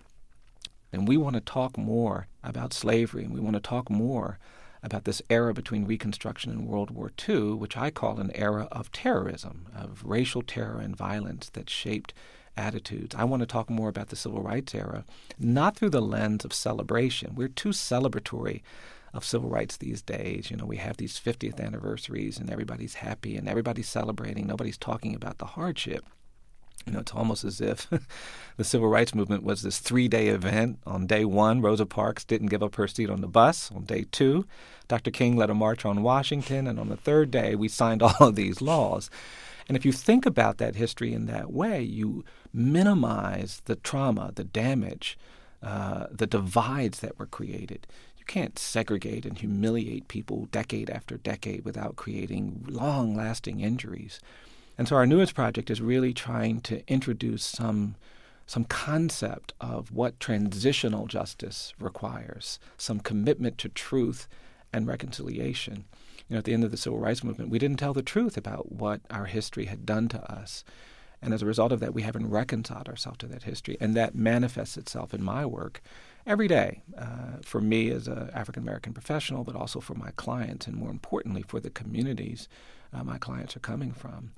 And we want to talk more about slavery, and we want to talk more about this era between Reconstruction and World War Two, which I call an era of terrorism, of racial terror and violence that shaped attitudes. I want to talk more about the Civil Rights era, not through the lens of celebration. We're too celebratory of civil rights these days. You know, we have these fiftieth anniversaries, and everybody's happy, and everybody's celebrating. Nobody's talking about the hardship. You know, it's almost as if the civil rights movement was this three-day event. On day one, Rosa Parks didn't give up her seat on the bus. On day two, Doctor King led a march on Washington. And on the third day, we signed all of these laws. And if you think about that history in that way, you minimize the trauma, the damage, uh, the divides that were created. You can't segregate and humiliate people decade after decade without creating long-lasting injuries. And so our newest project is really trying to introduce some some concept of what transitional justice requires, some commitment to truth and reconciliation. You know, at the end of the Civil Rights Movement, we didn't tell the truth about what our history had done to us. And as a result of that, we haven't reconciled ourselves to that history. And that manifests itself in my work every day, uh, for me as an African-American professional, but also for my clients, and more importantly, for the communities uh, my clients are coming from.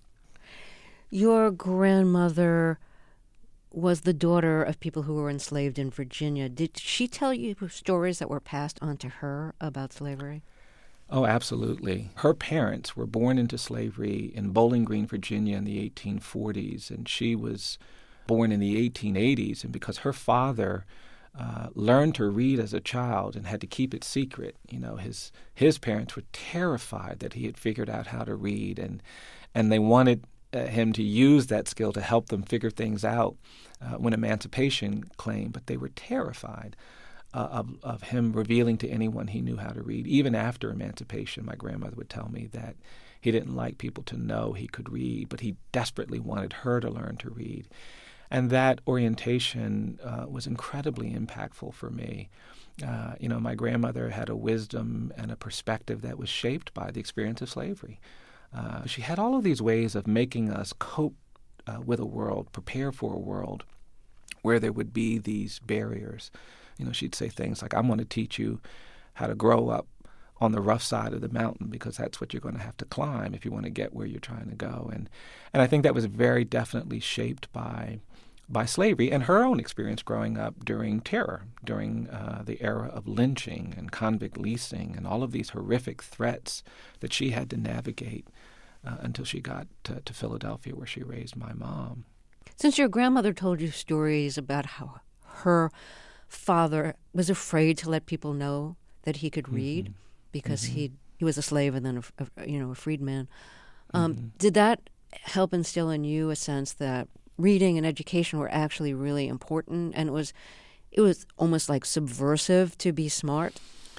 Your grandmother was the daughter of people who were enslaved in Virginia. Did she tell you stories that were passed on to her about slavery? Oh, absolutely. Her parents were born into slavery in Bowling Green, Virginia in the eighteen forties, and she was born in the eighteen eighties. And because her father uh, learned to read as a child and had to keep it secret, you know, his his parents were terrified that he had figured out how to read, and and they wanted uh, him to use that skill to help them figure things out uh, when emancipation came, but they were terrified Uh, of, of him revealing to anyone he knew how to read. Even after emancipation, my grandmother would tell me that he didn't like people to know he could read, but he desperately wanted her to learn to read. And that orientation uh, was incredibly impactful for me. Uh, you know, my grandmother had a wisdom and a perspective that was shaped by the experience of slavery. Uh, she had all of these ways of making us cope uh, with a world, prepare for a world where there would be these barriers. You know, she'd say things like, I'm going to teach you how to grow up on the rough side of the mountain, because that's what you're going to have to climb if you want to get where you're trying to go. And and I think that was very definitely shaped by by slavery and her own experience growing up during terror, during uh, the era of lynching and convict leasing and all of these horrific threats that she had to navigate uh, until she got to, to Philadelphia, where she raised my mom. Since your grandmother told you stories about how her father was afraid to let people know that he could read mm-hmm. because mm-hmm. he he was a slave and then a, a you know a freedman, um, mm-hmm. did that help instill in you a sense that reading and education were actually really important, and it was it was almost like subversive to be smart?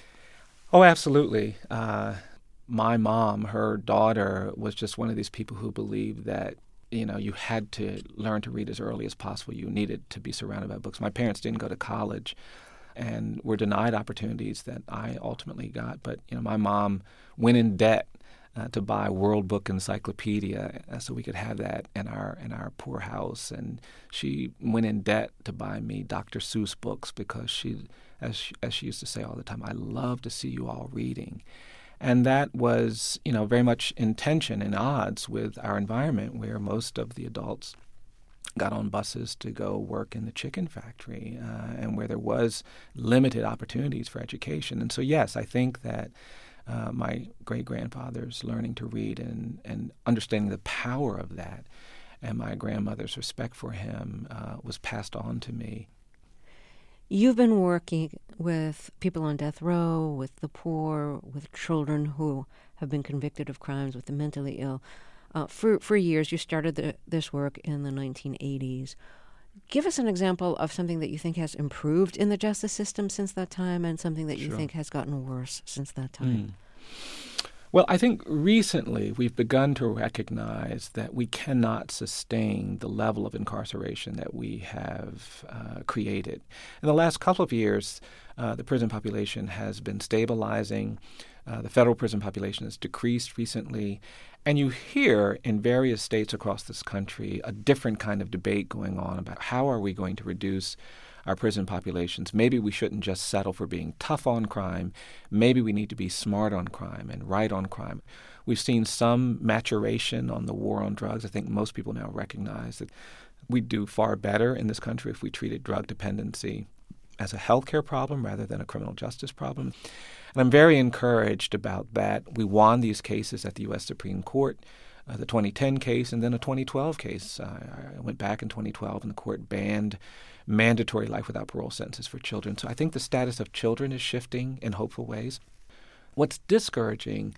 Oh, absolutely. Uh, my mom, her daughter, was just one of these people who believed that, you know, you had to learn to read as early as possible. You needed to be surrounded by books. My parents didn't go to college and were denied opportunities that I ultimately got. But, you know, my mom went in debt Uh, to buy World Book Encyclopedia uh, so we could have that in our in our poor house. And she went in debt to buy me Doctor Seuss books because she, as she, as she used to say all the time, I love to see you all reading. And that was, you know, very much in tension and odds with our environment, where most of the adults got on buses to go work in the chicken factory uh, and where there was limited opportunities for education. And so, yes, I think that Uh, my great-grandfather's learning to read and, and understanding the power of that, and my grandmother's respect for him uh, was passed on to me. You've been working with people on death row, with the poor, with children who have been convicted of crimes, with the mentally ill. Uh, for, for years, you started the, this work in the nineteen eighties. Give us an example of something that you think has improved in the justice system since that time, and something that you Sure. think has gotten worse since that time. Mm. Well, I think recently we've begun to recognize that we cannot sustain the level of incarceration that we have uh, created. In the last couple of years, uh, the prison population has been stabilizing. Uh, the federal prison population has decreased recently. And you hear in various states across this country a different kind of debate going on about how are we going to reduce our prison populations. Maybe we shouldn't just settle for being tough on crime. Maybe we need to be smart on crime and right on crime. We've seen some maturation on the war on drugs. I think most people now recognize that we'd do far better in this country if we treated drug dependency as a healthcare problem rather than a criminal justice problem. And I'm very encouraged about that. We won these cases at the U S Supreme Court, uh, the twenty ten case and then a twenty twelve case. Uh, I went back in twenty twelve and the court banned mandatory life without parole sentences for children. So I think the status of children is shifting in hopeful ways. What's discouraging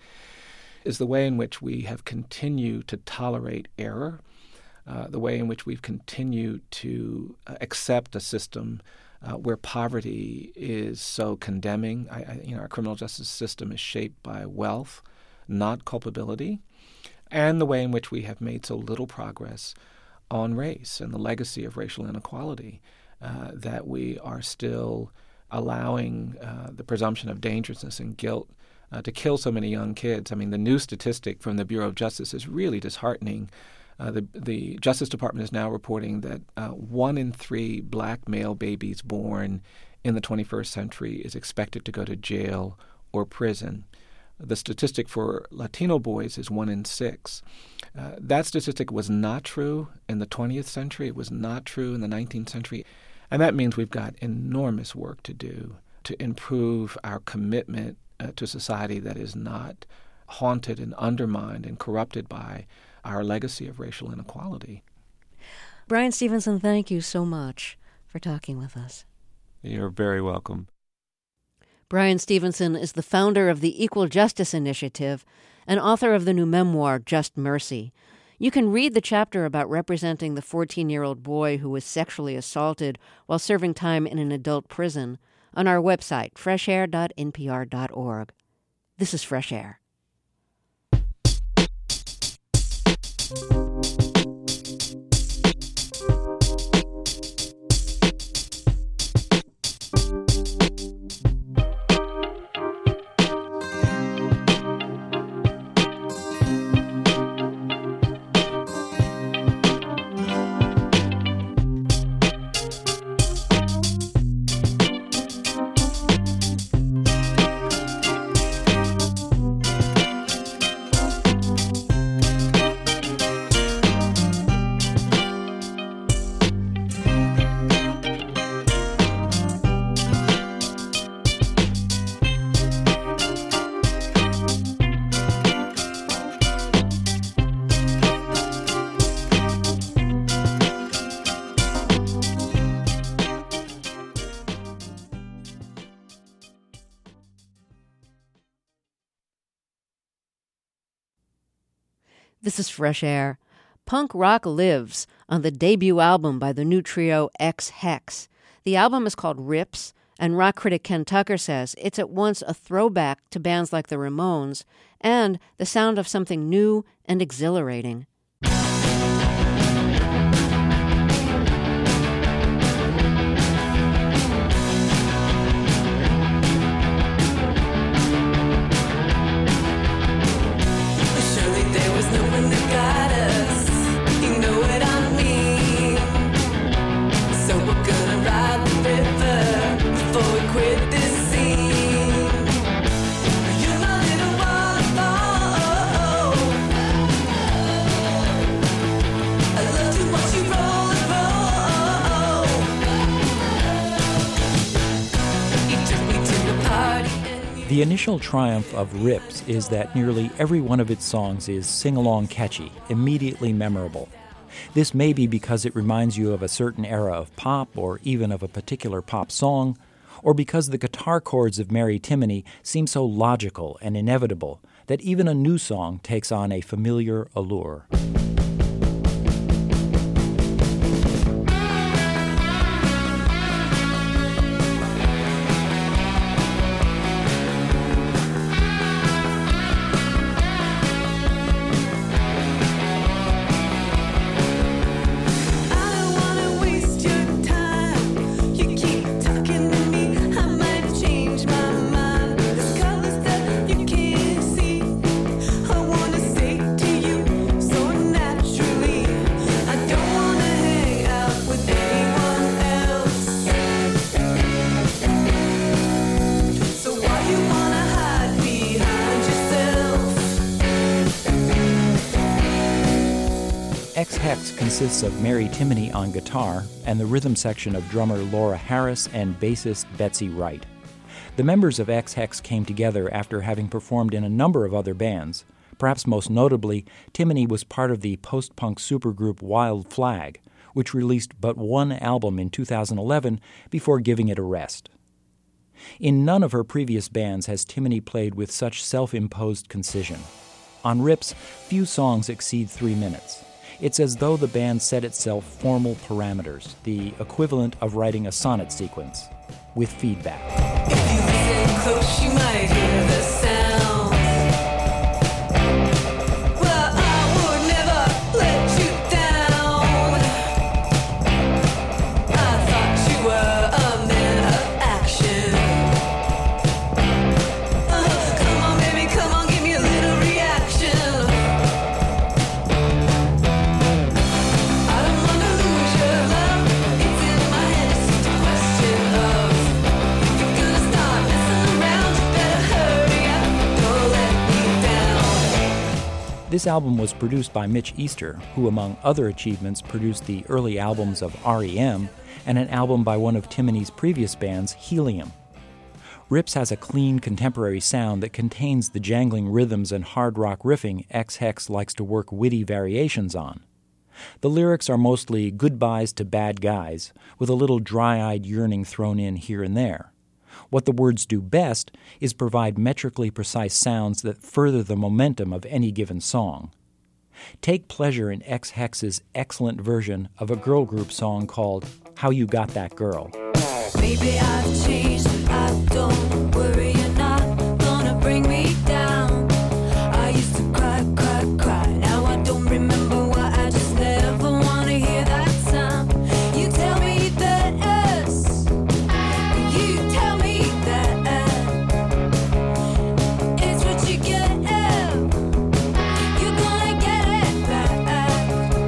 is the way in which we have continued to tolerate error, uh, the way in which we've continued to uh, accept a system Uh, where poverty is so condemning. I, I, you know, our criminal justice system is shaped by wealth, not culpability, and the way in which we have made so little progress on race and the legacy of racial inequality, uh, that we are still allowing uh, the presumption of dangerousness and guilt uh, to kill so many young kids. I mean, the new statistic from the Bureau of Justice is really disheartening. Uh, the, the Justice Department is now reporting that uh, one in three black male babies born in the twenty-first century is expected to go to jail or prison. The statistic for Latino boys is one in six. Uh, that statistic was not true in the twentieth century. It was not true in the nineteenth century. And that means we've got enormous work to do to improve our commitment uh, to society that is not haunted and undermined and corrupted by our legacy of racial inequality. Bryan Stevenson, thank you so much for talking with us. You're very welcome. Bryan Stevenson is the founder of the Equal Justice Initiative and author of the new memoir, Just Mercy. You can read the chapter about representing the fourteen-year-old boy who was sexually assaulted while serving time in an adult prison on our website, fresh air dot n p r dot org. This is Fresh Air. This is Fresh Air. Punk rock lives on the debut album by the new trio Ex Hex. The album is called Rips, and rock critic Ken Tucker says it's at once a throwback to bands like the Ramones and the sound of something new and exhilarating. The initial triumph of Rips is that nearly every one of its songs is sing-along catchy, immediately memorable. This may be because it reminds you of a certain era of pop or even of a particular pop song, or because the guitar chords of Mary Timony seem so logical and inevitable that even a new song takes on a familiar allure. Ex Hex consists of Mary Timony on guitar and the rhythm section of drummer Laura Harris and bassist Betsy Wright. The members of Ex Hex came together after having performed in a number of other bands. Perhaps most notably, Timony was part of the post-punk supergroup Wild Flag, which released but one album in two thousand eleven before giving it a rest. In none of her previous bands has Timony played with such self-imposed concision. On Rips, few songs exceed three minutes. It's as though the band set itself formal parameters, the equivalent of writing a sonnet sequence, with feedback. If you listen close, you might hear the sound. Well, I would never let you down. I thought you were a man of action. Uh, come on, baby, come on, give me a little reaction. I don't wanna lose your love. It's in my head, it's just a question of if you're gonna start messing around, you better hurry up, don't let me down. This album was produced by Mitch Easter, who, among other achievements, produced the early albums of R E M and an album by one of Timony's previous bands, Helium. Rips has a clean contemporary sound that contains the jangling rhythms and hard rock riffing Ex Hex likes to work witty variations on. The lyrics are mostly goodbyes to bad guys, with a little dry-eyed yearning thrown in here and there. What the words do best is provide metrically precise sounds that further the momentum of any given song. Take pleasure in Ex Hex's excellent version of a girl group song called How You Got That Girl. Maybe I've changed, I don't worry, you're not gonna bring me down. I used to cry, cry, cry, now I don't remember why, I just never wanna hear that sound. You tell me that yes, you tell me that it's what you get, you're gonna get it back.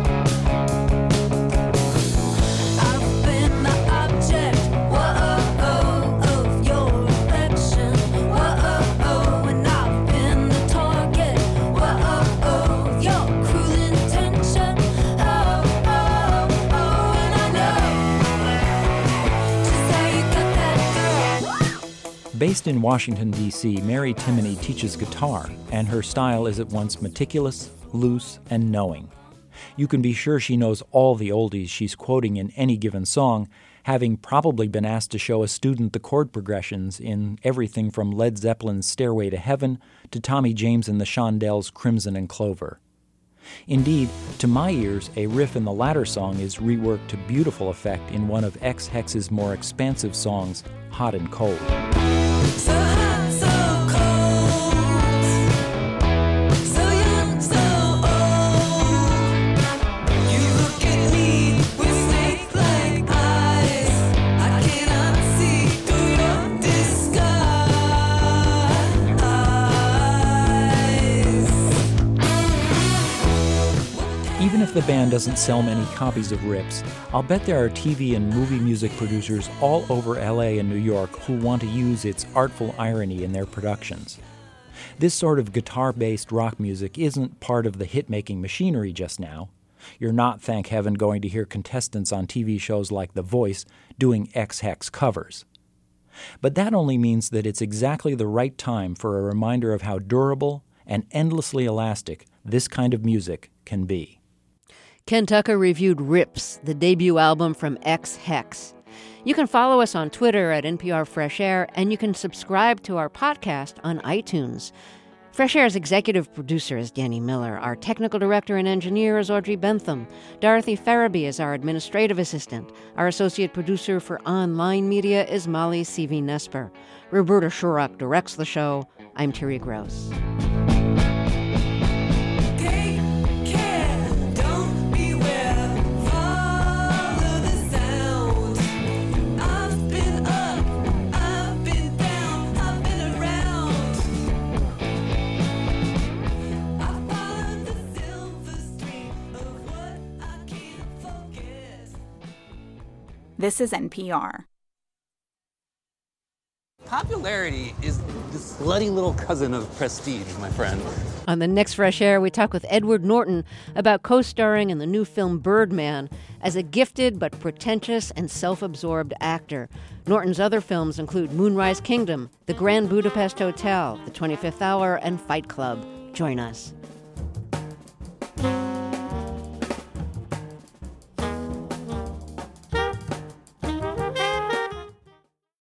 I've been the object, whoa, of your affection, whoa, and I've been the target, whoa, of your cruel intention, oh, oh, oh, and I know just how you got that girl. Based in Washington, D C, Mary Timony teaches guitar, and her style is at once meticulous, loose, and knowing. You can be sure she knows all the oldies she's quoting in any given song, having probably been asked to show a student the chord progressions in everything from Led Zeppelin's Stairway to Heaven to Tommy James and the Shondells' Crimson and Clover. Indeed, to my ears, a riff in the latter song is reworked to beautiful effect in one of Ex Hex's more expansive songs, Hot and Cold. So hot, so cold, so young, so old. You look at me with snake-like eyes. I cannot see through your disguise. Even if the band doesn't sell many copies of Rips, I'll bet there are T V and movie music producers all over L A and New York who want to use its artful irony in their productions. This sort of guitar-based rock music isn't part of the hit-making machinery just now. You're not, thank heaven, going to hear contestants on T V shows like The Voice doing Ex Hex covers. But that only means that it's exactly the right time for a reminder of how durable and endlessly elastic this kind of music can be. Ken Tucker reviewed Rips, the debut album from Ex Hex. You can follow us on Twitter at N P R Fresh Air, and you can subscribe to our podcast on iTunes. Fresh Air's executive producer is Danny Miller. Our technical director and engineer is Audrey Bentham. Dorothy Farabee is our administrative assistant. Our associate producer for online media is Molly Seavey-Nesper. Roberta Shurrock directs the show. I'm Terry Gross. Take care, don't beware, follow the sound. I've been up, I've been down, I've been around. I followed the silver stream of what I can't forget. This is N P R. Popularity is the slutty little cousin of prestige, my friend. On the next Fresh Air, we talk with Edward Norton about co-starring in the new film Birdman as a gifted but pretentious and self-absorbed actor. Norton's other films include Moonrise Kingdom, The Grand Budapest Hotel, The twenty-fifth Hour, and Fight Club. Join us.